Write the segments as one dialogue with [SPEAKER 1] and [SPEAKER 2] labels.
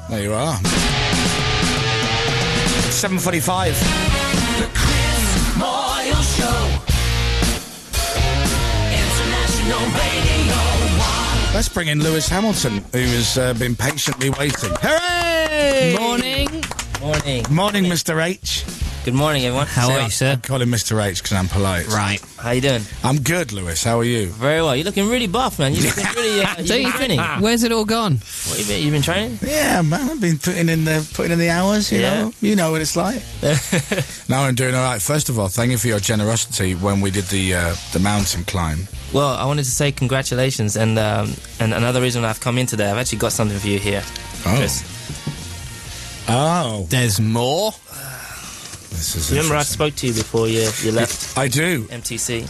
[SPEAKER 1] There you are. 7:45.
[SPEAKER 2] The Chris Moyle Show. International Radio 1.
[SPEAKER 1] Let's bring in Lewis Hamilton, who has been patiently waiting. Hooray!
[SPEAKER 3] Morning.
[SPEAKER 1] Morning, Mr. H.
[SPEAKER 4] Good morning, everyone.
[SPEAKER 3] How are you, sir?
[SPEAKER 1] I call him Mr. H because I'm polite.
[SPEAKER 3] Right.
[SPEAKER 4] How you doing?
[SPEAKER 1] I'm good, Lewis. How are you?
[SPEAKER 4] Very well. You're looking really buff, man. You're looking really. You've been training.
[SPEAKER 3] Where's it all gone?
[SPEAKER 4] What you been training?
[SPEAKER 1] Yeah, man. I've been putting in the hours. You
[SPEAKER 4] Yeah.
[SPEAKER 1] know. You know what it's like. Now I'm doing all right. First of all, thank you for your generosity when we did the mountain climb.
[SPEAKER 4] Well, I wanted to say congratulations, and another reason I've come in today, I've actually got something for you here, Chris.
[SPEAKER 1] Oh,
[SPEAKER 3] There's more?
[SPEAKER 1] this is.
[SPEAKER 4] Remember I
[SPEAKER 1] interesting.
[SPEAKER 4] spoke to you before you left
[SPEAKER 1] I do.
[SPEAKER 4] MTC?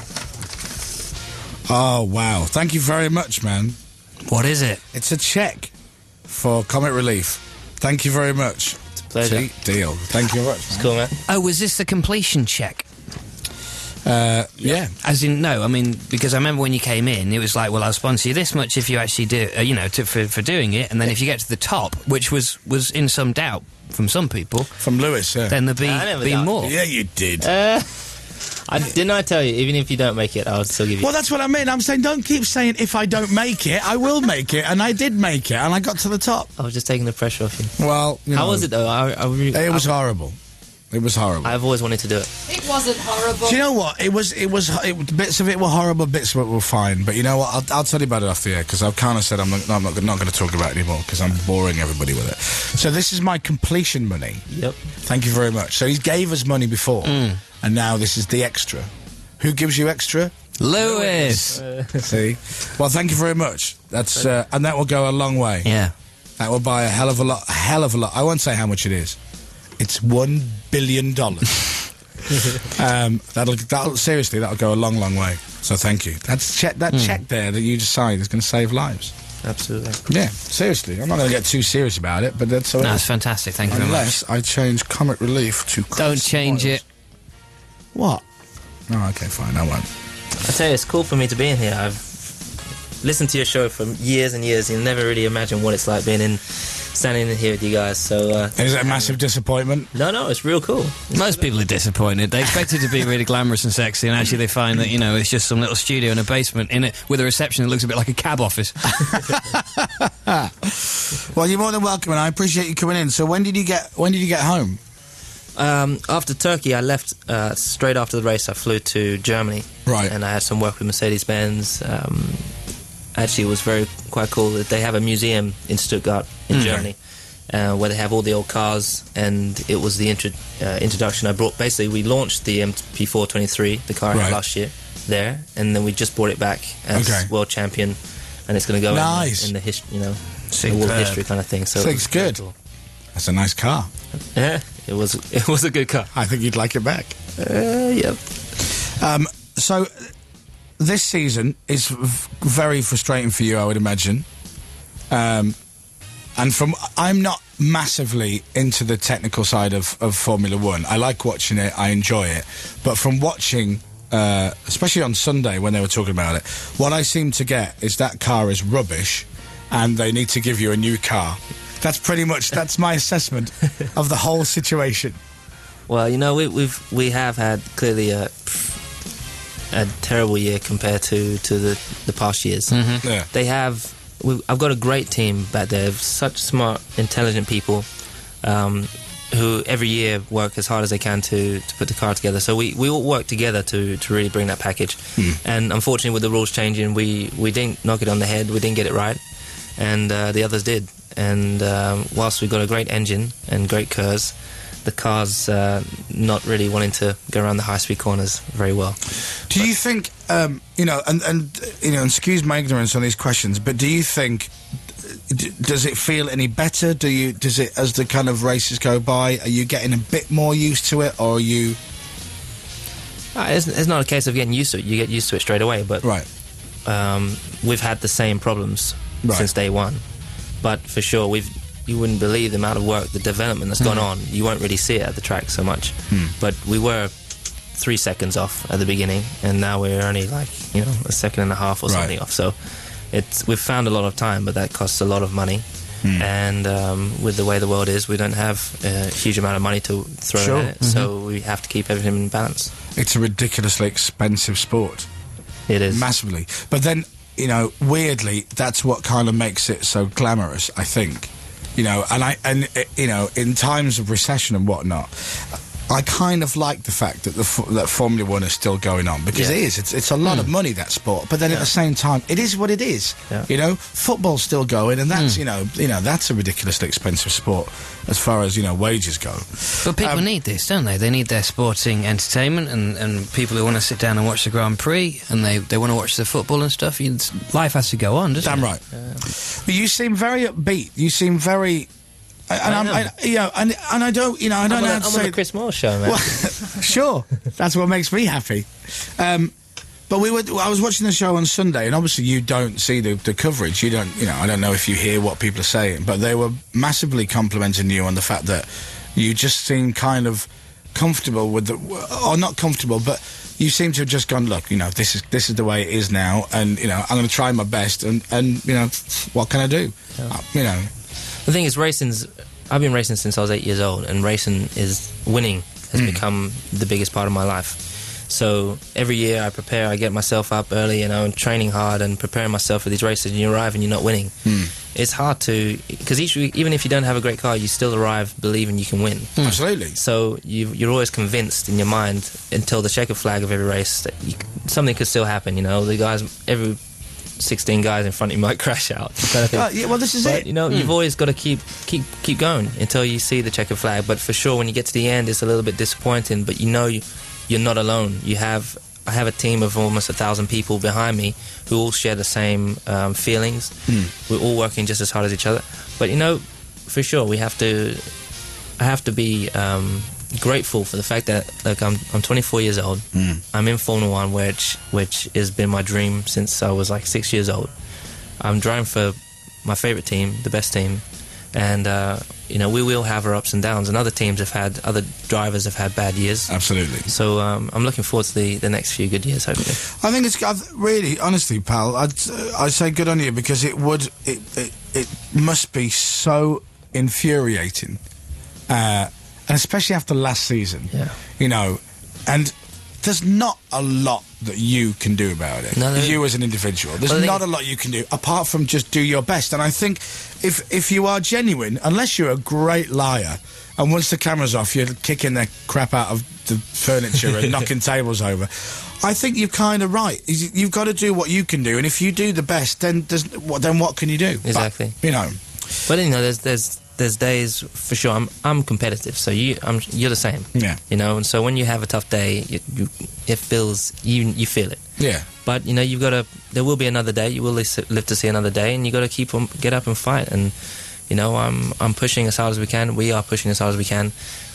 [SPEAKER 1] Oh wow! Thank you very much, man.
[SPEAKER 3] What is it?
[SPEAKER 1] It's a check for Comic Relief. Thank you very much.
[SPEAKER 4] It's a pleasure.
[SPEAKER 1] See? Deal. Thank you very much.
[SPEAKER 4] It's cool, man.
[SPEAKER 3] Oh, was this the completion check?
[SPEAKER 1] Yeah.
[SPEAKER 3] As in, no, I mean, because I remember when you came in, it was like, well, I'll sponsor you this much if you actually do, for doing it, and then if you get to the top, which was in some doubt from some people,
[SPEAKER 1] From Lewis. Yeah.
[SPEAKER 3] then there'd
[SPEAKER 4] I never
[SPEAKER 3] be
[SPEAKER 4] doubted.
[SPEAKER 3] more.
[SPEAKER 1] Yeah, you did.
[SPEAKER 4] Didn't I tell you, even if you don't make it, I'll still give you...
[SPEAKER 1] Well, that's what I mean. I'm saying don't keep saying if I don't make it, I will make it, and I did make it, and I got to the top.
[SPEAKER 4] I was just taking the pressure off you.
[SPEAKER 1] Well, you
[SPEAKER 4] How
[SPEAKER 1] know,
[SPEAKER 4] was it, though?
[SPEAKER 1] It was horrible. It was horrible.
[SPEAKER 4] I've always wanted to do it.
[SPEAKER 5] It wasn't horrible.
[SPEAKER 1] Do you know what? Bits of it were horrible, bits of it were fine. But you know what? I'll tell you about it off the air because I've kind of said I'm not going to talk about it anymore because I'm boring everybody with it. So this is my completion money.
[SPEAKER 4] Yep.
[SPEAKER 1] Thank you very much. So he gave us money before, and now this is the extra. Who gives you extra?
[SPEAKER 3] Lewis!
[SPEAKER 1] See? Well, thank you very much. That's and that will go a long way.
[SPEAKER 3] Yeah.
[SPEAKER 1] That will buy a hell of a lot. I won't say how much it is. It's $1 billion. That'll seriously, that'll go a long, long way. So thank you. Check there that you just signed is going to save lives.
[SPEAKER 4] Absolutely.
[SPEAKER 1] Yeah, seriously. I'm not going to get too serious about it, but that's all
[SPEAKER 3] No,
[SPEAKER 1] right.
[SPEAKER 3] it's fantastic. Thank you very much.
[SPEAKER 1] Unless I change Comic Relief to Chris
[SPEAKER 3] Don't change
[SPEAKER 1] Moyles.
[SPEAKER 3] it.
[SPEAKER 1] What? Oh, okay, fine. I won't.
[SPEAKER 4] I tell you, it's cool for me to be in here. I've listened to your show for years and years. You never really imagine what it's like standing in here with you guys. So
[SPEAKER 1] Is it a massive disappointment?
[SPEAKER 4] no, it's real cool.
[SPEAKER 3] Most people are disappointed. They expect it to be really glamorous and sexy, and actually they find that, it's just some little studio in a basement with a reception that looks a bit like a cab office.
[SPEAKER 1] Well, you're more than welcome, and I appreciate you coming in. So when did you get home?
[SPEAKER 4] After Turkey, I left straight after the race. I flew to Germany.
[SPEAKER 1] Right.
[SPEAKER 4] And I had some work with Mercedes-Benz. Actually, it was quite cool that they have a museum in Stuttgart, in Germany, where they have all the old cars, and it was the introduction I brought. Basically, we launched the MP423, the car I had last year, there, and then we just brought it back as world champion, and it's going to go in the history, the world history kind of thing. So
[SPEAKER 1] Looks good.
[SPEAKER 4] Cool.
[SPEAKER 1] That's a nice car.
[SPEAKER 4] Yeah, it was a good car.
[SPEAKER 1] I think you'd like it back.
[SPEAKER 4] Yep.
[SPEAKER 1] So this season is very frustrating for you, I would imagine. And I'm not massively into the technical side of Formula One. I like watching it, I enjoy it. But from watching, especially on Sunday when they were talking about it, what I seem to get is that car is rubbish and they need to give you a new car. That's my assessment of the whole situation.
[SPEAKER 4] Well, we have had clearly a terrible year compared to the past years.
[SPEAKER 1] Yeah.
[SPEAKER 4] I've got a great team back there, such smart, intelligent people who every year work as hard as they can to put the car together. So we all work together to really bring that package. And unfortunately, with the rules changing, we didn't knock it on the head, we didn't get it right, and the others did. And whilst we've got a great engine and great curves, the car's not really wanting to go around the high-speed corners very well.
[SPEAKER 1] Do you think, and excuse my ignorance on these questions, but do you think, does it feel any better? Does it, as the kind of races go by, are you getting a bit more used to it, or are you...
[SPEAKER 4] It's not a case of getting used to it. You get used to it straight away, but
[SPEAKER 1] Right.
[SPEAKER 4] We've had the same problems since day one. But for sure, you wouldn't believe the amount of work, the development that's gone on. You won't really see it at the track so much. But we were 3 seconds off at the beginning, and now we're only a second and a half or something off. So we've found a lot of time, but that costs a lot of money. And with the way the world is, we don't have a huge amount of money to throw
[SPEAKER 1] Sure.
[SPEAKER 4] at it, so we have to keep everything in balance.
[SPEAKER 1] It's a ridiculously expensive sport.
[SPEAKER 4] It is.
[SPEAKER 1] Massively. But then, you know, weirdly, that's what kind of makes it so glamorous, I think. You know, you know, in times of recession and whatnot, I kind of like the fact that that Formula 1 is still going on, because
[SPEAKER 4] Yeah.
[SPEAKER 1] it is. It's a lot of money, that sport. But then at the same time, it is what it is.
[SPEAKER 4] Yeah.
[SPEAKER 1] You know, football's still going, and that's you know that's a ridiculously expensive sport as far as wages go.
[SPEAKER 3] But people need this, don't they? They need their sporting entertainment and people who want to sit down and watch the Grand Prix, and they want to watch the football and stuff. Life has to go on, doesn't
[SPEAKER 1] Damn
[SPEAKER 3] it?
[SPEAKER 1] right. But you seem very upbeat. You seem very. And I don't, I don't know how to
[SPEAKER 4] I'm
[SPEAKER 1] say
[SPEAKER 4] on the Chris Moore show, man.
[SPEAKER 1] Well, sure, that's what makes me happy. But I was watching the show on Sunday, and obviously you don't see the coverage. You don't, I don't know if you hear what people are saying, but they were massively complimenting you on the fact that you just seem kind of comfortable with or not comfortable, but you seem to have just gone, look, this is the way it is now, and I'm going to try my best, and what can I do?
[SPEAKER 4] Yeah. The thing is, I've been racing since I was 8 years old, and winning has become the biggest part of my life. So every year I prepare, I get myself up early, and training hard and preparing myself for these races, and you arrive and you're not winning. It's hard to, because even if you don't have a great car, you still arrive believing you can win.
[SPEAKER 1] Absolutely.
[SPEAKER 4] So you're always convinced in your mind until the checkered flag of every race that something could still happen. The guys, every 16 guys in front of you might crash out. Kind of thing.
[SPEAKER 1] Yeah, well, this is it.
[SPEAKER 4] You've always got to keep going until you see the checkered flag. But for sure, when you get to the end, it's a little bit disappointing. But you're not alone. I have a team of almost 1,000 people behind me who all share the same feelings. We're all working just as hard as each other. But for sure, I have to be grateful for the fact that I'm 24 years old. I'm in Formula 1, which has been my dream since I was like 6 years old. I'm driving for my favourite team, the best team, and we will have our ups and downs, and other drivers have had bad years.
[SPEAKER 1] Absolutely.
[SPEAKER 4] So I'm looking forward to the next few good years, hopefully.
[SPEAKER 1] I think it's really, honestly, pal, I'd say good on you, because it must be so infuriating, and especially after last season.
[SPEAKER 4] Yeah.
[SPEAKER 1] And there's not a lot that you can do about it.
[SPEAKER 4] No,
[SPEAKER 1] you as an individual. There's not a lot you can do apart from just do your best. And I think if you are genuine, unless you're a great liar, and once the camera's off, you're kicking the crap out of the furniture and knocking tables over, I think you're kind of right. You've got to do what you can do, and if you do the best, then what can you do?
[SPEAKER 4] Exactly.
[SPEAKER 1] But,
[SPEAKER 4] there's days for sure. I'm competitive, so you're the same.
[SPEAKER 1] Yeah.
[SPEAKER 4] And so when you have a tough day, it feels you feel it.
[SPEAKER 1] Yeah.
[SPEAKER 4] But you've got to. There will be another day. You will live to see another day, and you got to get up and fight. And I'm pushing as hard as we can. We are pushing as hard as we can.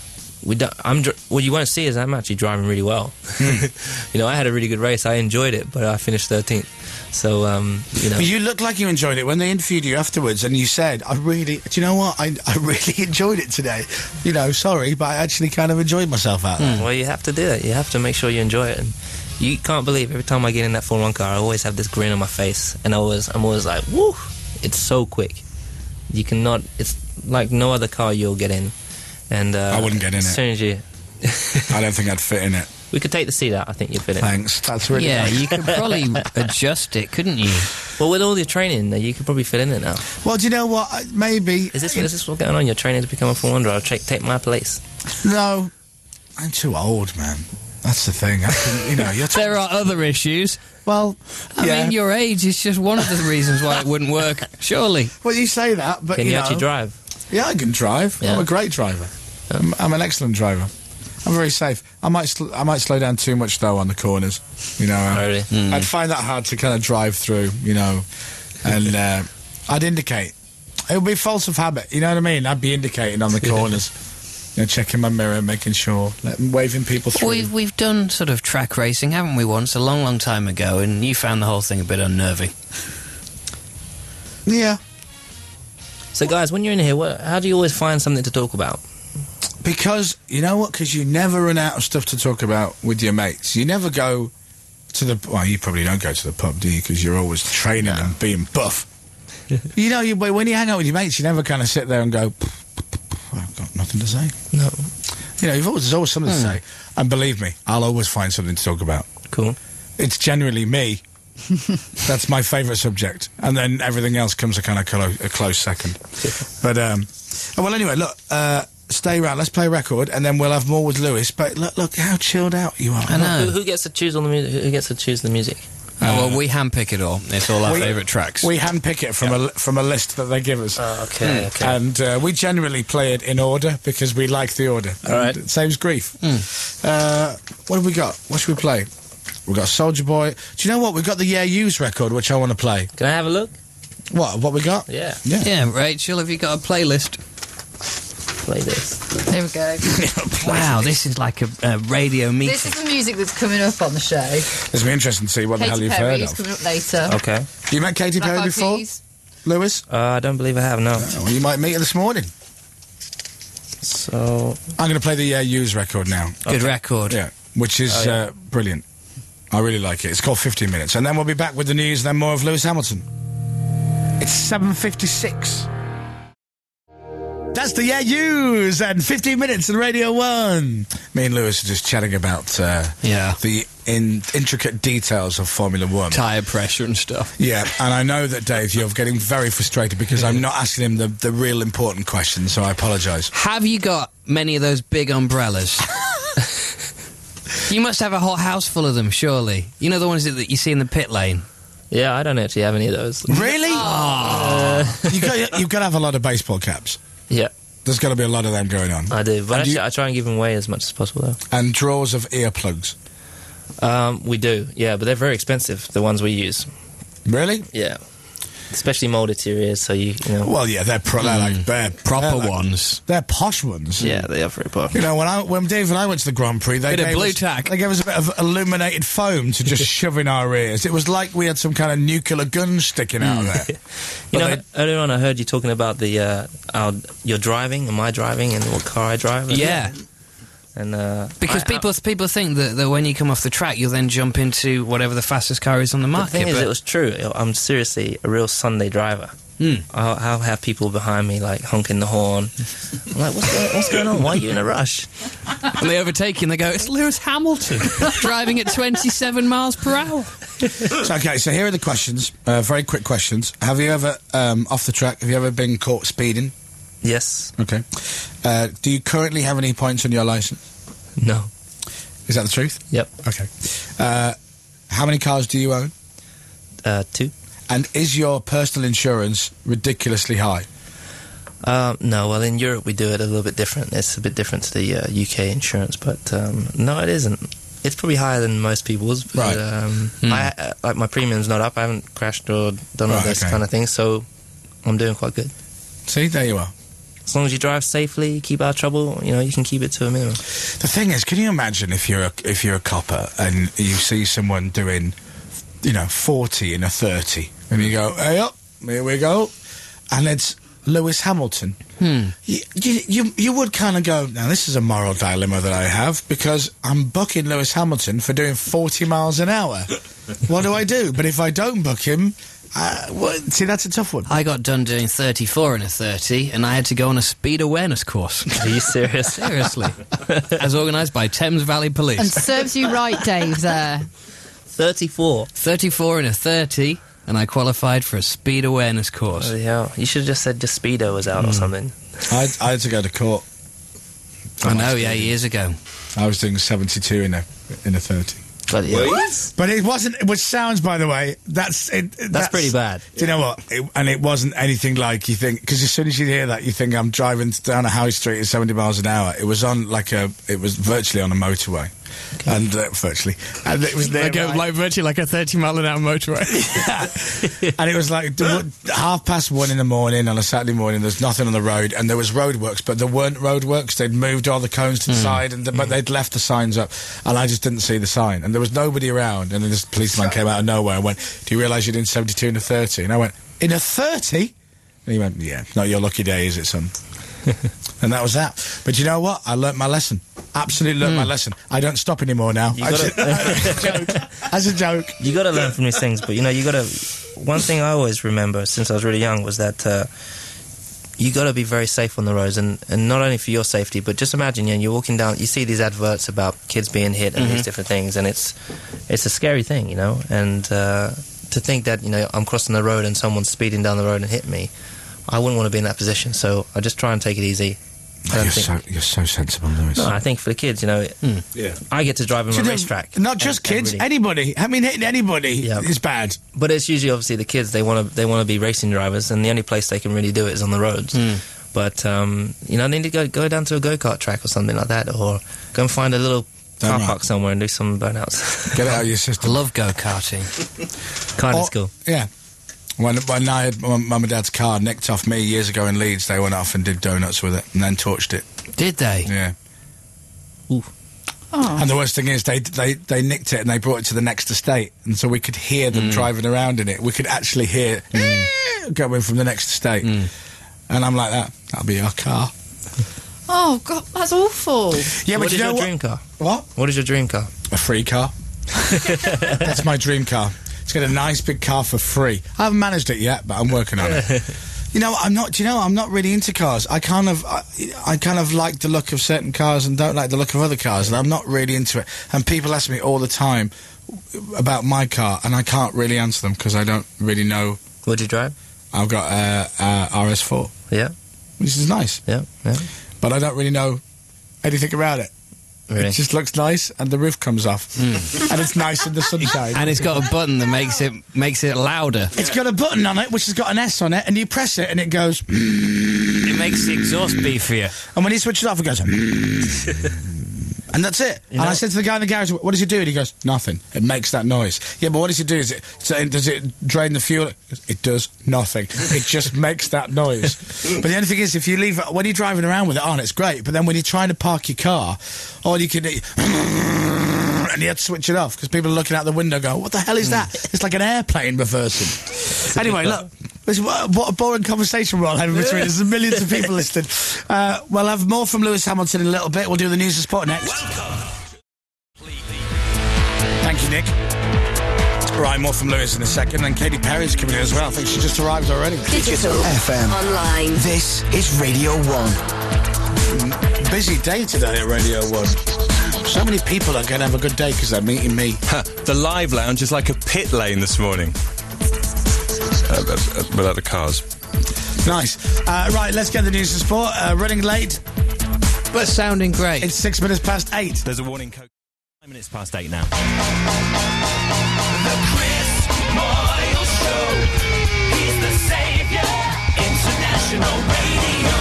[SPEAKER 4] What you won't see is I'm actually driving really well. I had a really good race. I enjoyed it, but I finished 13th. So
[SPEAKER 1] But you looked like you enjoyed it when they interviewed you afterwards, and you said, do you know what? I really enjoyed it today. Sorry, but I actually kind of enjoyed myself out there.
[SPEAKER 4] Well, you have to do that. You have to make sure you enjoy it. And you can't believe every time I get in that Formula 1 car, I always have this grin on my face, and I'm always like, woo! It's so quick. You cannot. It's like no other car you'll get in. And
[SPEAKER 1] I wouldn't get in it.
[SPEAKER 4] As soon as you,
[SPEAKER 1] I don't think I'd fit in it.
[SPEAKER 4] we could take the seat out. I think you'd fit in.
[SPEAKER 1] Thanks. That's really
[SPEAKER 3] Yeah,
[SPEAKER 1] nice.
[SPEAKER 3] you could probably adjust it, couldn't you?
[SPEAKER 4] Well, with all your training, you could probably fit in it now.
[SPEAKER 1] Well, do you know what? Maybe.
[SPEAKER 4] Is this what's going on? You're training to become a Formula 1 driver. Take my place.
[SPEAKER 1] No, I'm too old, man. That's the thing. You're
[SPEAKER 3] There are other issues.
[SPEAKER 1] Well,
[SPEAKER 3] I mean, your age is just one of the reasons why it wouldn't work, surely.
[SPEAKER 1] Well, you say that, but
[SPEAKER 4] Can you actually drive?
[SPEAKER 1] Yeah, I can drive.
[SPEAKER 4] Yeah.
[SPEAKER 1] I'm a great driver. I'm an excellent driver. I'm very safe. I might slow down too much though on the corners.
[SPEAKER 4] Really?
[SPEAKER 1] I'd find that hard to kind of drive through. And I'd indicate. It would be force of habit. You know what I mean? I'd be indicating on the corners. Checking my mirror, making sure, waving people through.
[SPEAKER 3] We've done sort of track racing, haven't we? Once a long, long time ago, and you found the whole thing a bit unnerving.
[SPEAKER 1] Yeah.
[SPEAKER 4] So, guys, when you're in here, how do you always find something to talk about?
[SPEAKER 1] Because, you know what? Because you never run out of stuff to talk about with your mates. You never go to the... Well, you probably don't go to the pub, do you? Because you're always training and being buff. You know, when you hang out with your mates, you never kind of sit there and go, I've got nothing to say.
[SPEAKER 4] No.
[SPEAKER 1] You know, there's always something to say. And believe me, I'll always find something to talk about.
[SPEAKER 4] Cool.
[SPEAKER 1] It's generally me. That's my favourite subject. And then everything else comes a kind of a close second. But, well, anyway, look, stay around. Let's play a record, and then we'll have more with Lewis. But look how chilled out you are.
[SPEAKER 3] I know.
[SPEAKER 4] Who gets to choose all the music? Who gets to choose the music?
[SPEAKER 3] Well, we handpick it all. It's all our favourite tracks.
[SPEAKER 1] We handpick it from a list that they give us.
[SPEAKER 4] Okay.
[SPEAKER 1] And we generally play it in order because we like the order.
[SPEAKER 4] All right.
[SPEAKER 1] Saves grief. What have we got? What should we play? We've got Soulja Boy. Do you know what? We've got the Yeah Yous record, which I want to play.
[SPEAKER 4] Can I have a look?
[SPEAKER 1] What we got?
[SPEAKER 4] Yeah.
[SPEAKER 3] Yeah, Rachel, have you got a playlist?
[SPEAKER 4] Play this.
[SPEAKER 5] There we go.
[SPEAKER 3] Wow, this is like a radio meeting.
[SPEAKER 5] This is the music that's coming up on the show.
[SPEAKER 1] It's going to be interesting to see what the hell
[SPEAKER 5] Katy
[SPEAKER 1] you've heard
[SPEAKER 5] Perry's
[SPEAKER 1] of.
[SPEAKER 5] coming up later.
[SPEAKER 4] Okay.
[SPEAKER 1] You met Katy
[SPEAKER 5] Black
[SPEAKER 1] Perry
[SPEAKER 5] Eyed
[SPEAKER 1] before,
[SPEAKER 5] Peas.
[SPEAKER 1] Lewis?
[SPEAKER 4] I don't believe I have, no.
[SPEAKER 1] Well, you might meet her this morning.
[SPEAKER 4] So...
[SPEAKER 1] I'm going to play the Yeah Yous record now.
[SPEAKER 3] Good record.
[SPEAKER 1] Yeah, which is brilliant. I really like it. It's called 15 Minutes. And then we'll be back with the news, then more of Lewis Hamilton. It's 7:56. That's the Yeah Yous and 15 Minutes on Radio 1. Me and Lewis are just chatting about the intricate details of Formula 1.
[SPEAKER 3] Tyre pressure and stuff.
[SPEAKER 1] Yeah, and I know that, Dave, you're getting very frustrated because I'm not asking him the real important questions, so I apologise.
[SPEAKER 3] Have you got many of those big umbrellas? You must have a whole house full of them, surely. You know the ones that you see in the pit lane?
[SPEAKER 4] Yeah, I don't actually have any of those.
[SPEAKER 1] Really? You've got to have a lot of baseball caps.
[SPEAKER 4] Yeah,
[SPEAKER 1] There's got to be a lot of them going on.
[SPEAKER 4] I do. But
[SPEAKER 1] And
[SPEAKER 4] actually, I try and give them away as much as possible, though.
[SPEAKER 1] And drawers of earplugs.
[SPEAKER 4] We do, yeah, but they're very expensive, the ones we use.
[SPEAKER 1] Really?
[SPEAKER 4] Yeah. Especially molded to your ears, so you know...
[SPEAKER 1] Well, yeah, they're they're
[SPEAKER 3] Proper
[SPEAKER 1] like-
[SPEAKER 3] ones.
[SPEAKER 1] They're posh ones.
[SPEAKER 4] Yeah, they are very popular.
[SPEAKER 1] You know, when Dave and I went to the Grand Prix, they
[SPEAKER 3] Bit of
[SPEAKER 1] gave
[SPEAKER 3] blue
[SPEAKER 1] us,
[SPEAKER 3] tack.
[SPEAKER 1] They gave us a bit of illuminated foam to just shove in our ears. It was like we had some kind of nuclear gun sticking out of there.
[SPEAKER 4] You
[SPEAKER 1] But
[SPEAKER 4] know, earlier on I heard you talking about the your driving and my driving and what car I drive.
[SPEAKER 3] Yeah.
[SPEAKER 4] And
[SPEAKER 3] Because people think that when you come off the track, you'll then jump into whatever the fastest car is on the
[SPEAKER 4] the
[SPEAKER 3] market.
[SPEAKER 4] thing is,
[SPEAKER 3] but
[SPEAKER 4] it was true. I'm seriously a real Sunday driver. I'll have people behind me like honking the horn. I'm like, what's going on? Why are you in a rush?
[SPEAKER 3] when they overtake you and they go, it's Lewis Hamilton driving at 27 miles per hour.
[SPEAKER 1] Okay, so here are the questions. Very quick questions. Have you ever, off the track, have you ever been caught speeding?
[SPEAKER 4] Yes.
[SPEAKER 1] Okay. Do you currently have any points on your licence?
[SPEAKER 4] No.
[SPEAKER 1] Is that the truth?
[SPEAKER 4] Yep.
[SPEAKER 1] Okay. How many cars do you own?
[SPEAKER 4] 2.
[SPEAKER 1] And is your personal insurance ridiculously high?
[SPEAKER 4] No, well, in Europe we do it a little bit different. It's a bit different to the UK insurance, but no, it isn't. It's probably higher than most people's. But,
[SPEAKER 1] Right.
[SPEAKER 4] like my premium's not up. I haven't crashed or done all
[SPEAKER 1] Right,
[SPEAKER 4] this
[SPEAKER 1] okay.
[SPEAKER 4] kind of thing, so I'm doing quite good.
[SPEAKER 1] See, there you are.
[SPEAKER 4] As long as you drive safely, keep out of trouble, you know, you can keep it to a minimum.
[SPEAKER 1] The thing is, can you imagine if you're a copper and you see someone doing, 40 in a 30, and you go, hey up, here we go, and it's Lewis Hamilton. You would kind of go, now this is a moral dilemma that I have because I'm booking Lewis Hamilton for doing 40 miles an hour. What do I do? But if I don't book him, see, that's a tough one.
[SPEAKER 3] I got done doing 34 in a 30 and I had to go on a speed awareness course.
[SPEAKER 4] Are you serious?
[SPEAKER 3] Seriously. As organised by Thames Valley Police.
[SPEAKER 5] And serves you right, Dave, there.
[SPEAKER 4] 34.
[SPEAKER 3] 34 in a 30 and I qualified for a speed awareness course.
[SPEAKER 4] Bloody hell. You should have just said just Speedo was out or something.
[SPEAKER 1] I had to go to court.
[SPEAKER 3] I know, yeah, years ago.
[SPEAKER 1] I was doing 72 in a 30.
[SPEAKER 4] Bloody hell.
[SPEAKER 1] But it wasn't, which sounds, by the way, that's
[SPEAKER 4] pretty bad.
[SPEAKER 1] Do you know what? It wasn't anything like you think, because as soon as you hear that, you think I'm driving down a high street at 70 miles an hour. It was on it was virtually on a motorway. Okay. And virtually. And it was there.
[SPEAKER 3] virtually like a 30-mile-an-hour motorway.
[SPEAKER 1] And it was like 1:30 in the morning on a Saturday morning. There's nothing on the road, and there was roadworks, but there weren't roadworks. They'd moved all the cones to the side, but they'd left the signs up, and I just didn't see the sign. And there was nobody around, and then this policeman came out of nowhere and went, "Do you realise you're doing 72 in a 30?" And I went, "In a 30?" And he went, "Yeah, not your lucky day, is it, son?" And that was that. But you know what? I learnt my lesson. Absolutely learnt my lesson. I don't stop anymore now. As a joke.
[SPEAKER 4] You got to learn from these things, but you know, you got to one thing I always remember since I was really young was that you got to be very safe on the roads, and not only for your safety, but just imagine, you're walking down, you see these adverts about kids being hit and these different things, and it's a scary thing, and to think that, I'm crossing the road and someone's speeding down the road and hit me, I wouldn't want to be in that position, so I just try and take it easy.
[SPEAKER 1] You're so sensible, Lewis.
[SPEAKER 4] No, I think for the kids,
[SPEAKER 1] Yeah.
[SPEAKER 4] I get to drive on a racetrack.
[SPEAKER 1] Not just kids,
[SPEAKER 4] really,
[SPEAKER 1] anybody. I mean, hitting anybody is bad.
[SPEAKER 4] but it's usually obviously the kids. They want to be racing drivers, and the only place they can really do it is on the roads. But they need to go down to a go-kart track or something like that, or go and find a little car park somewhere and do some burnouts.
[SPEAKER 1] Get it out of your
[SPEAKER 3] I
[SPEAKER 1] system.
[SPEAKER 3] love go-karting.
[SPEAKER 4] Karting school.
[SPEAKER 1] Yeah. When I had my mum and dad's car nicked off me years ago in Leeds, they went off and did donuts with it and then torched it.
[SPEAKER 3] Did they?
[SPEAKER 1] Yeah.
[SPEAKER 4] Ooh.
[SPEAKER 5] Oh.
[SPEAKER 1] And the worst thing is they nicked it and they brought it to the next estate, and so we could hear them driving around in it. We could actually hear going from the next estate. And I'm like, that'll be our car.
[SPEAKER 5] Oh, God, that's awful.
[SPEAKER 1] Yeah,
[SPEAKER 4] What
[SPEAKER 1] but
[SPEAKER 4] is
[SPEAKER 1] you know
[SPEAKER 4] your
[SPEAKER 1] what?
[SPEAKER 4] dream car?
[SPEAKER 1] What?
[SPEAKER 4] What is your dream car?
[SPEAKER 1] A free car. That's my dream car. It's got a nice big car for free. I haven't managed it yet, but I'm working on it. I'm not really into cars. I kind of like the look of certain cars and don't like the look of other cars, and I'm not really into it. And people ask me all the time about my car, and I can't really answer them because I don't really know.
[SPEAKER 4] What do you drive?
[SPEAKER 1] I've got RS4,
[SPEAKER 4] Yeah,
[SPEAKER 1] which is nice,
[SPEAKER 4] yeah.
[SPEAKER 1] but I don't really know anything about it.
[SPEAKER 4] Really?
[SPEAKER 1] It just looks nice, and the roof comes off, and it's nice in the sunshine.
[SPEAKER 3] And it's got a button that makes it louder.
[SPEAKER 1] It's got a button on it which has got an S on it, and you press it and it goes.
[SPEAKER 3] It makes the exhaust beefier.
[SPEAKER 1] And when you switch it off, it goes. And that's it. And I said to the guy in the garage, "What does it do?" And he goes, "Nothing. It makes that noise." Yeah, but what does it do? Does it drain the fuel? It does nothing. It just makes that noise. But the only thing is, if you leave it, when you're driving around with it on, it's great. But then when you're trying to park your car, all you can do, and you have to switch it off because people are looking out the window going, "What the hell is that?" It's like an airplane reversing. Anyway, look. What a boring conversation we're all having between us. There's millions of people listening. We'll have more from Lewis Hamilton in a little bit. We'll do the news and sport next. Thank you, Nick. Right, more from Lewis in a second. And Katy Perry's coming in as well. I think she just arrived already.
[SPEAKER 6] Digital FM. Online. This is Radio 1.
[SPEAKER 1] Busy day today at Radio 1. So many people are going to have a good day because they're meeting me.
[SPEAKER 7] The live lounge is like a pit lane this morning. Without the cars.
[SPEAKER 1] Nice. Right, let's get the news and sport. Running late.
[SPEAKER 3] But sounding great.
[SPEAKER 1] It's 6 minutes past 8.
[SPEAKER 7] There's a warning code. 5 minutes past 8 now.
[SPEAKER 2] The Chris Moyle Show. He's the savior. International Radio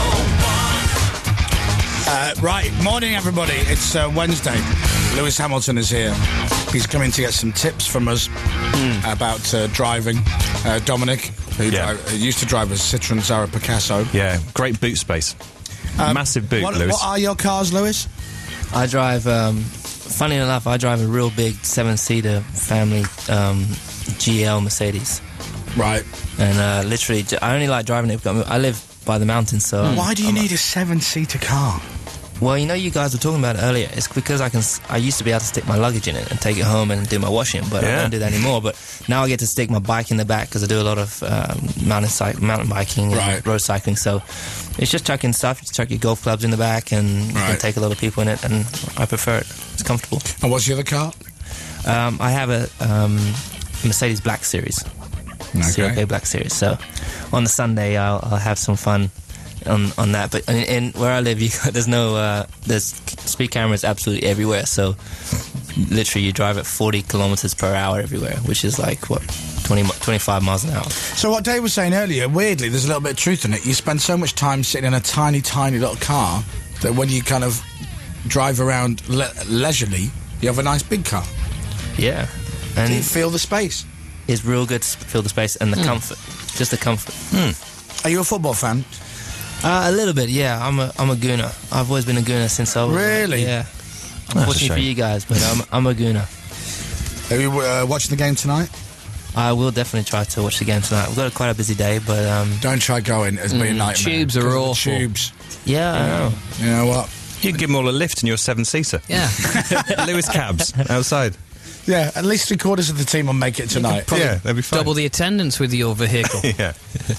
[SPEAKER 2] 1.
[SPEAKER 1] Right, morning everybody. It's Wednesday. Lewis Hamilton is here. He's coming to get some tips from us about driving. Dominic, who used to drive a Citroen Zara Picasso.
[SPEAKER 7] Yeah, great boot space. Massive boot, Lewis.
[SPEAKER 1] What are your cars, Lewis?
[SPEAKER 4] I drive. Funny enough, I drive a real big 7-seater family GL Mercedes.
[SPEAKER 1] Right.
[SPEAKER 4] And literally, I only like driving it. I live by the mountains, so.
[SPEAKER 1] Why do you need a 7-seater car?
[SPEAKER 4] Well, you guys were talking about it earlier. It's because I used to be able to stick my luggage in it and take it home and do my washing, but I don't do that anymore. But now I get to stick my bike in the back because I do a lot of mountain biking and road cycling. So it's just chucking stuff. You chuck your golf clubs in the back and you can take a lot of people in it, and I prefer it. It's comfortable.
[SPEAKER 1] And what's the other car?
[SPEAKER 4] I have a Mercedes Black Series. CLK Black Series. So on the Sunday, I'll have some fun on that. But in where I live, there's speed cameras absolutely everywhere. So literally, you drive at 40 kilometers per hour everywhere, which is like 25 miles an hour. So
[SPEAKER 1] what Dave was saying earlier, weirdly, there's a little bit of truth in it. You spend so much time sitting in a tiny, tiny little car that when you kind of drive around leisurely, you have a nice big car.
[SPEAKER 4] Yeah, and
[SPEAKER 1] do you feel the space?
[SPEAKER 4] It's real good to feel the space and the comfort, just the comfort.
[SPEAKER 1] Are you a football fan?
[SPEAKER 4] A little bit, yeah. I'm a Gooner. I've always been a Gooner since I was.
[SPEAKER 1] Really?
[SPEAKER 4] Yeah. Unfortunately for you guys, but I'm a Gooner.
[SPEAKER 1] Are you watching the game tonight?
[SPEAKER 4] I will definitely try to watch the game tonight. We've got quite a busy day, but
[SPEAKER 1] don't try going. It's been a nightmare.
[SPEAKER 3] Tubes are awful.
[SPEAKER 1] Tubes.
[SPEAKER 4] Yeah, I know.
[SPEAKER 1] You know what?
[SPEAKER 7] You can give them all a lift in your 7-seater.
[SPEAKER 3] Yeah.
[SPEAKER 7] Lewis cabs outside.
[SPEAKER 1] Yeah, at least 3/4 of the team will make it tonight.
[SPEAKER 7] Yeah, they'll be fine.
[SPEAKER 3] Double the attendance with your vehicle.
[SPEAKER 7] Yeah.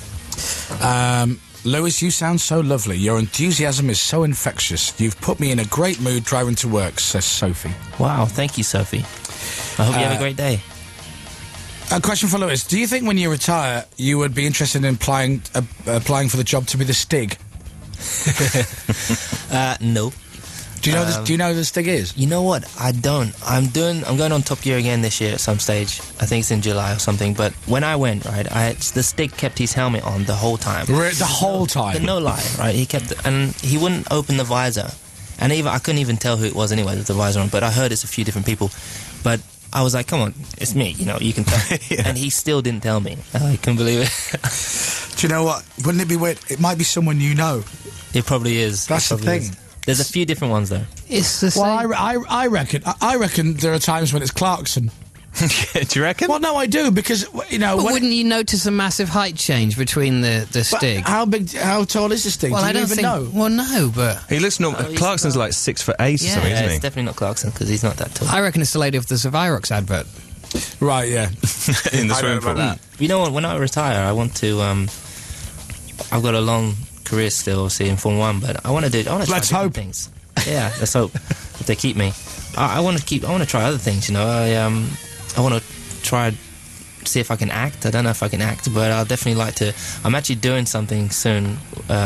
[SPEAKER 1] Lewis, you sound so lovely. Your enthusiasm is so infectious. You've put me in a great mood driving to work, says Sophie.
[SPEAKER 4] Wow, thank you, Sophie. I hope you have a great day.
[SPEAKER 1] A question for Lewis. Do you think when you retire, you would be interested in applying for the job to be the Stig?
[SPEAKER 4] No.
[SPEAKER 1] Do you know do you know who the Stig is?
[SPEAKER 4] You know what? I don't. I'm going on Top Gear again this year at some stage. I think it's in July or something. But when I went, right, the Stig kept his helmet on the whole time.
[SPEAKER 1] The whole time?
[SPEAKER 4] No lie, right? He kept, and he wouldn't open the visor. And I couldn't even tell who it was anyway with the visor on. But I heard it's a few different people. But I was like, come on, it's me. You know, you can tell.
[SPEAKER 7] Yeah.
[SPEAKER 4] And he still didn't tell me. I couldn't believe it.
[SPEAKER 1] Do you know what? Wouldn't it be weird? It might be someone you know.
[SPEAKER 4] It probably is.
[SPEAKER 1] That's the thing.
[SPEAKER 4] There's a few different ones though.
[SPEAKER 3] It's the same.
[SPEAKER 1] Well, I reckon there are times when it's Clarkson.
[SPEAKER 7] Do you reckon?
[SPEAKER 1] Well, no, I do, because, you know...
[SPEAKER 3] But
[SPEAKER 1] when
[SPEAKER 3] wouldn't you notice a massive height change between the
[SPEAKER 1] but
[SPEAKER 3] Stig?
[SPEAKER 1] how tall is the Stig?
[SPEAKER 3] Well,
[SPEAKER 1] do you
[SPEAKER 3] I don't
[SPEAKER 1] even
[SPEAKER 3] think.
[SPEAKER 1] know?
[SPEAKER 3] Well, no, but
[SPEAKER 7] He looks normal.
[SPEAKER 4] he's
[SPEAKER 7] Clarkson's
[SPEAKER 4] about-
[SPEAKER 7] like 6'8" or something,
[SPEAKER 4] Yeah,
[SPEAKER 7] isn't
[SPEAKER 4] it's
[SPEAKER 7] he?
[SPEAKER 4] definitely not Clarkson because he's not that tall.
[SPEAKER 3] I reckon it's the lady of the Xerox advert.
[SPEAKER 1] Right, yeah.
[SPEAKER 7] In the
[SPEAKER 1] I
[SPEAKER 7] swimming
[SPEAKER 1] don't know
[SPEAKER 7] pool.
[SPEAKER 1] about
[SPEAKER 4] You know what? When I retire, I want to. I've got a long career still, obviously in Formula 1, but I want to try
[SPEAKER 1] Let's
[SPEAKER 4] different
[SPEAKER 1] hope.
[SPEAKER 4] things. Yeah, let's hope if they keep me. I want to try other things. You know, I want to try see if I can act. I don't know if I can act, but I'll definitely like to. I'm actually doing something soon,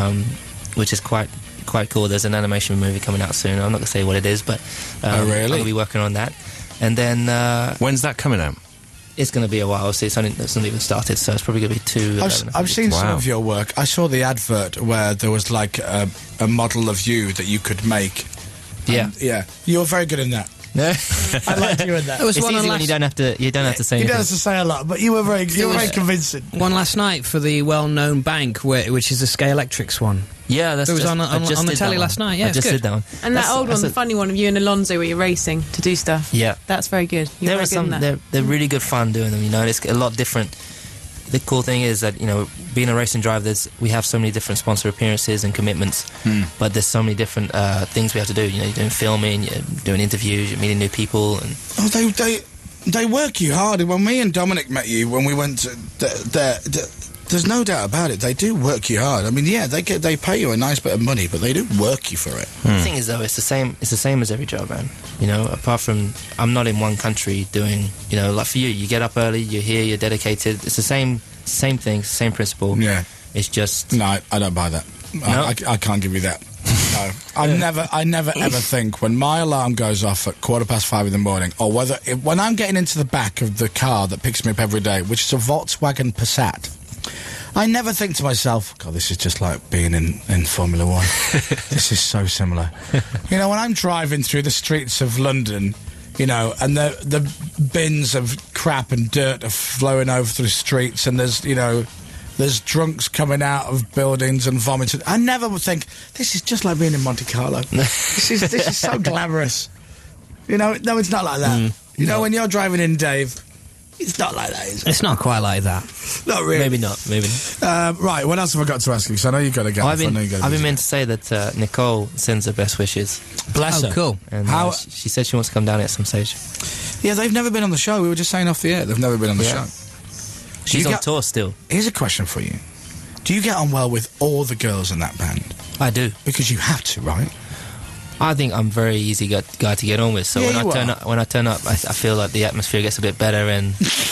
[SPEAKER 4] which is quite cool. There's an animation movie coming out soon. I'm not gonna say what it is, but
[SPEAKER 1] Oh, really?
[SPEAKER 4] I'm gonna be working on that. And then
[SPEAKER 7] When's that coming out?
[SPEAKER 4] it's going to be a while. Obviously, it's not even started, so it's probably going to be 2.
[SPEAKER 1] I've seen some
[SPEAKER 7] Wow.
[SPEAKER 1] of your work. I saw the advert where there was like a model of you that you could make.
[SPEAKER 4] Yeah.
[SPEAKER 1] And, yeah. You're very good in that. I liked you in that.
[SPEAKER 3] There was
[SPEAKER 4] It's
[SPEAKER 3] one
[SPEAKER 4] easy
[SPEAKER 3] on
[SPEAKER 4] when
[SPEAKER 3] last,
[SPEAKER 4] you don't have to say
[SPEAKER 1] He
[SPEAKER 4] anything.
[SPEAKER 1] doesn't say a lot, but you were very
[SPEAKER 3] was-
[SPEAKER 1] convincing.
[SPEAKER 3] one last night for the well-known bank, which is the Scalextrics one.
[SPEAKER 4] Yeah, that's
[SPEAKER 3] There was
[SPEAKER 4] just,
[SPEAKER 3] on-
[SPEAKER 4] I
[SPEAKER 3] on-
[SPEAKER 4] just
[SPEAKER 3] on the
[SPEAKER 4] did
[SPEAKER 3] telly
[SPEAKER 4] that
[SPEAKER 3] last
[SPEAKER 4] one.
[SPEAKER 3] night. Yeah,
[SPEAKER 4] I
[SPEAKER 3] it's
[SPEAKER 4] just
[SPEAKER 3] good.
[SPEAKER 4] did that one.
[SPEAKER 5] And that old one, the funny one of you and Alonso where you're racing to do stuff.
[SPEAKER 4] Yeah.
[SPEAKER 5] That's very good. You're
[SPEAKER 4] There
[SPEAKER 5] very
[SPEAKER 4] are
[SPEAKER 5] good in
[SPEAKER 4] some.
[SPEAKER 5] that.
[SPEAKER 4] They're really good fun doing them. You know, and it's a lot different. The cool thing is that, you know, being a racing driver, we have so many different sponsor appearances and commitments, but there's so many different things we have to do. You know, you're doing filming, you're doing interviews, you're meeting new people, and
[SPEAKER 1] Oh, they work you hard. When me and Dominic met you, when we went to there's no doubt about it. They do work you hard. I mean, yeah, they pay you a nice bit of money, but they do work you for it.
[SPEAKER 4] the thing is though, it's the same as every job, man. You know, apart from I'm not in one country doing, you know, like for you get up early, you're here, you're dedicated. It's the same thing, same principle.
[SPEAKER 1] Yeah.
[SPEAKER 4] It's just
[SPEAKER 1] No, I don't buy that.
[SPEAKER 4] No?
[SPEAKER 1] I can't give you that. No. I never ever think when my alarm goes off at 5:15 in the morning, or when I'm getting into the back of the car that picks me up every day, which is a Volkswagen Passat, I never think to myself, God, this is just like being in Formula 1. This is so similar. You know, when I'm driving through the streets of London, you know, and the bins of crap and dirt are flowing over the streets, and there's drunks coming out of buildings and vomiting. I never would think, this is just like being in Monte Carlo. this is so glamorous. You know, no, it's not like that. You know, when you're driving in, Dave, it's not like that, is it?
[SPEAKER 3] It's not quite like that.
[SPEAKER 1] Not really.
[SPEAKER 4] maybe not.
[SPEAKER 1] Right, what else have I got to ask you? Because I know you've got to get off.
[SPEAKER 4] I've
[SPEAKER 1] I know you got
[SPEAKER 4] been meant to say that Nicole sends her best wishes,
[SPEAKER 1] Bless
[SPEAKER 3] Oh,
[SPEAKER 1] her.
[SPEAKER 3] cool.
[SPEAKER 4] and
[SPEAKER 1] How-
[SPEAKER 4] she said she wants to come down at some stage.
[SPEAKER 1] Yeah, they've never been on the show. We were just saying off the air. They've never been on the
[SPEAKER 4] Yeah.
[SPEAKER 1] show.
[SPEAKER 4] She's
[SPEAKER 1] you
[SPEAKER 4] on
[SPEAKER 1] get-
[SPEAKER 4] tour still.
[SPEAKER 1] Here's a question for you. Do you get on well with all the girls in that band?
[SPEAKER 4] I do.
[SPEAKER 1] Because you have to, right?
[SPEAKER 4] I think I'm a very easy guy to get on with. So
[SPEAKER 1] Yeah,
[SPEAKER 4] when
[SPEAKER 1] you
[SPEAKER 4] I turn up, I feel like the atmosphere gets a bit better, and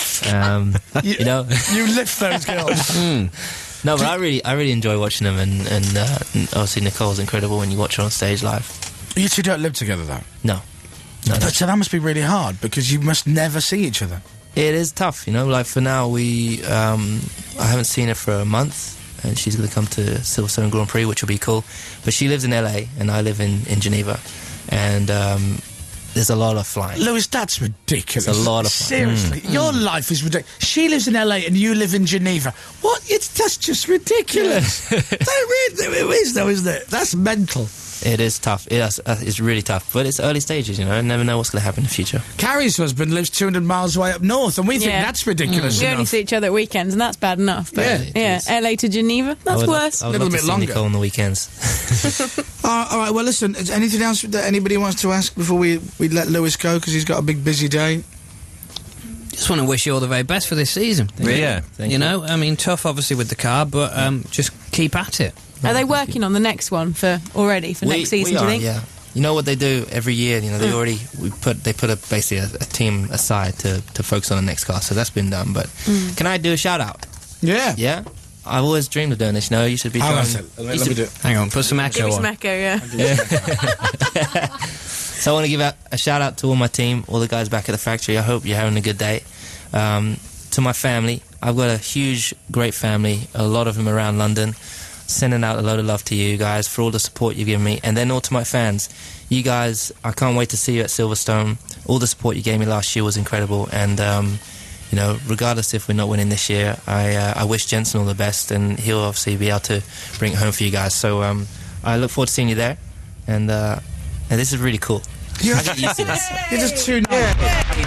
[SPEAKER 4] you know.
[SPEAKER 1] You lift those girls.
[SPEAKER 4] No, but I really enjoy watching them, and obviously Nicole's incredible when you watch her on stage live.
[SPEAKER 1] You two don't live together, though.
[SPEAKER 4] No.
[SPEAKER 1] But so that must be really hard, because you must never see each other.
[SPEAKER 4] It is tough, you know. Like for now, I haven't seen her for a month, and she's going to come to Silverstone Grand Prix, which will be cool. But she lives in LA, and I live in Geneva, and there's a lot of flying.
[SPEAKER 1] Lewis, that's ridiculous.
[SPEAKER 4] It's a lot of fun.
[SPEAKER 1] Seriously, your life is ridiculous. She lives in LA and you live in Geneva. What? That's just ridiculous. It is, though, isn't it? That's mental.
[SPEAKER 4] It is tough. It's really tough, but it's early stages, you know. I never know what's going to happen in the future.
[SPEAKER 1] Carrie's husband lives 200 miles away up north, and we think
[SPEAKER 5] Yeah.
[SPEAKER 1] that's ridiculous.
[SPEAKER 5] We only
[SPEAKER 1] enough.
[SPEAKER 5] see each other at weekends, and that's bad enough. But
[SPEAKER 1] Yeah,
[SPEAKER 5] yeah,
[SPEAKER 4] it is.
[SPEAKER 5] LA to Geneva, that's worse.
[SPEAKER 4] I would
[SPEAKER 1] Little
[SPEAKER 4] love
[SPEAKER 1] bit
[SPEAKER 4] to see
[SPEAKER 1] longer.
[SPEAKER 4] Nicole on the weekends.
[SPEAKER 1] All right, well, listen, is anything else that anybody wants to ask before we let Lewis go, because he's got a big, busy day?
[SPEAKER 3] just want to wish you all the very best for this season.
[SPEAKER 7] Yeah.
[SPEAKER 4] Thank
[SPEAKER 3] You know, I mean, tough obviously with the car, but just keep at it.
[SPEAKER 5] Are they working on the next one for next season?
[SPEAKER 4] We
[SPEAKER 5] do you
[SPEAKER 4] are,
[SPEAKER 5] think?
[SPEAKER 4] yeah. You know what they do every year? You know, they put basically a team aside to focus on the next car. So that's been done. But can I do a shout out?
[SPEAKER 1] Yeah.
[SPEAKER 4] Yeah. I've always dreamed of doing this. You know, you should be.
[SPEAKER 1] Hang on a
[SPEAKER 4] throwing-
[SPEAKER 1] sec.
[SPEAKER 4] you
[SPEAKER 1] Let
[SPEAKER 4] should-
[SPEAKER 1] me do it.
[SPEAKER 3] Hang on, put some
[SPEAKER 5] Give
[SPEAKER 3] echo
[SPEAKER 5] me
[SPEAKER 3] on.
[SPEAKER 5] some echo, yeah.
[SPEAKER 4] So I want to give out a shout out to all my team, all the guys back at the factory. I hope you're having a good day. To my family, I've got a huge, great family. A lot of them around London. Sending out a load of love to you guys for all the support you've given me, and then all to my fans. You guys, I can't wait to see you at Silverstone. All the support you gave me last year was incredible, and you know, regardless if we're not winning this year, I wish Jensen all the best, and he'll obviously be able to bring it home for you guys. So I look forward to seeing you there, and this is really cool. I get used to this.
[SPEAKER 1] You're just too nice.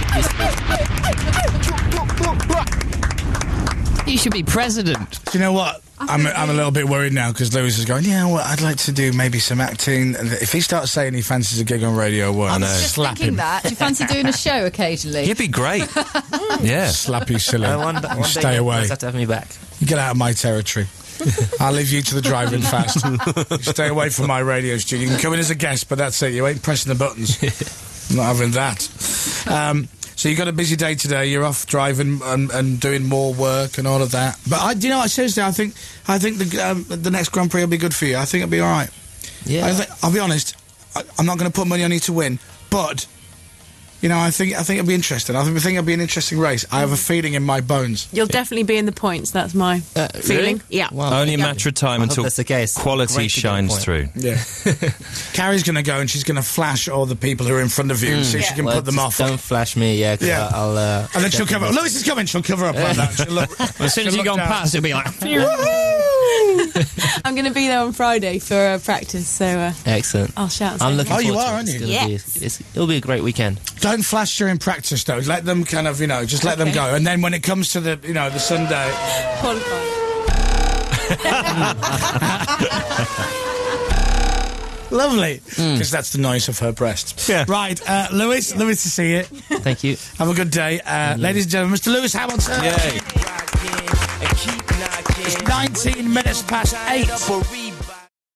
[SPEAKER 3] You should be president.
[SPEAKER 1] Do you know what? I'm a little bit worried now because Lewis is going, yeah, well, I'd like to do maybe some acting. And if he starts saying he fancies a gig on Radio 1,
[SPEAKER 7] I know.
[SPEAKER 8] Just
[SPEAKER 1] slap
[SPEAKER 8] thinking
[SPEAKER 1] him.
[SPEAKER 8] that. Do you fancy doing a show occasionally?
[SPEAKER 7] You'd be great. Yeah.
[SPEAKER 1] Slap you silly.
[SPEAKER 4] One day
[SPEAKER 1] Stay
[SPEAKER 4] you
[SPEAKER 1] away.
[SPEAKER 4] guys have to have me back.
[SPEAKER 1] You get out of my territory. I'll leave you to the driving fast. You stay away from my radio studio. You can come in as a guest, but that's it. You ain't pressing the buttons. I'm not having that. So you got a busy day today. You're off driving and doing more work and all of that. But you know what? Seriously, I think the next Grand Prix will be good for you. I think it'll be all right.
[SPEAKER 4] Yeah.
[SPEAKER 1] I'll be honest. I'm not going to put money on you to win, but you know, I think it'll be interesting. I think it'll be an interesting race. I have a feeling in my bones.
[SPEAKER 5] You'll definitely be in the points. That's my feeling.
[SPEAKER 4] Really?
[SPEAKER 5] Yeah.
[SPEAKER 4] Wow.
[SPEAKER 7] Only a
[SPEAKER 5] Yeah.
[SPEAKER 7] matter of time
[SPEAKER 4] I hope
[SPEAKER 7] until
[SPEAKER 4] that's the case.
[SPEAKER 7] quality
[SPEAKER 4] Great to get a
[SPEAKER 7] shines
[SPEAKER 4] point.
[SPEAKER 7] through.
[SPEAKER 1] Yeah. Carrie's going to go and she's going to flash all the people who are in front of you and see if she can
[SPEAKER 4] Well,
[SPEAKER 1] put them
[SPEAKER 4] just
[SPEAKER 1] off.
[SPEAKER 4] Don't flash me, yeah. 'Cause
[SPEAKER 1] Yeah.
[SPEAKER 4] I'll.
[SPEAKER 1] And then she'll cover up. Lewis is coming. She'll cover up like that. She'll look,
[SPEAKER 3] As soon as
[SPEAKER 1] she'll
[SPEAKER 3] you
[SPEAKER 1] look
[SPEAKER 3] go
[SPEAKER 1] down.
[SPEAKER 3] past, it'll be like...
[SPEAKER 5] I'm going to be there on Friday for practice, so
[SPEAKER 4] Excellent.
[SPEAKER 5] I'll shout. And
[SPEAKER 4] I'm
[SPEAKER 5] say
[SPEAKER 4] looking
[SPEAKER 1] Oh, you
[SPEAKER 4] forward to
[SPEAKER 1] are,
[SPEAKER 4] it.
[SPEAKER 1] aren't you?
[SPEAKER 4] It's gonna
[SPEAKER 5] Yes.
[SPEAKER 4] it'll be a great weekend.
[SPEAKER 1] Don't flash during practice, though. Let them kind of, you know, just let them
[SPEAKER 5] Okay.
[SPEAKER 1] go. And then when it comes to the, you know, the Sunday...
[SPEAKER 5] qualify.
[SPEAKER 1] Lovely. Because that's the noise of her breasts.
[SPEAKER 7] Yeah.
[SPEAKER 1] Right, Lewis to see you.
[SPEAKER 4] Thank you.
[SPEAKER 1] Have a good day. Ladies and gentlemen, Mr. Lewis Hamilton.
[SPEAKER 7] Yay.
[SPEAKER 1] It's 19 minutes past 8.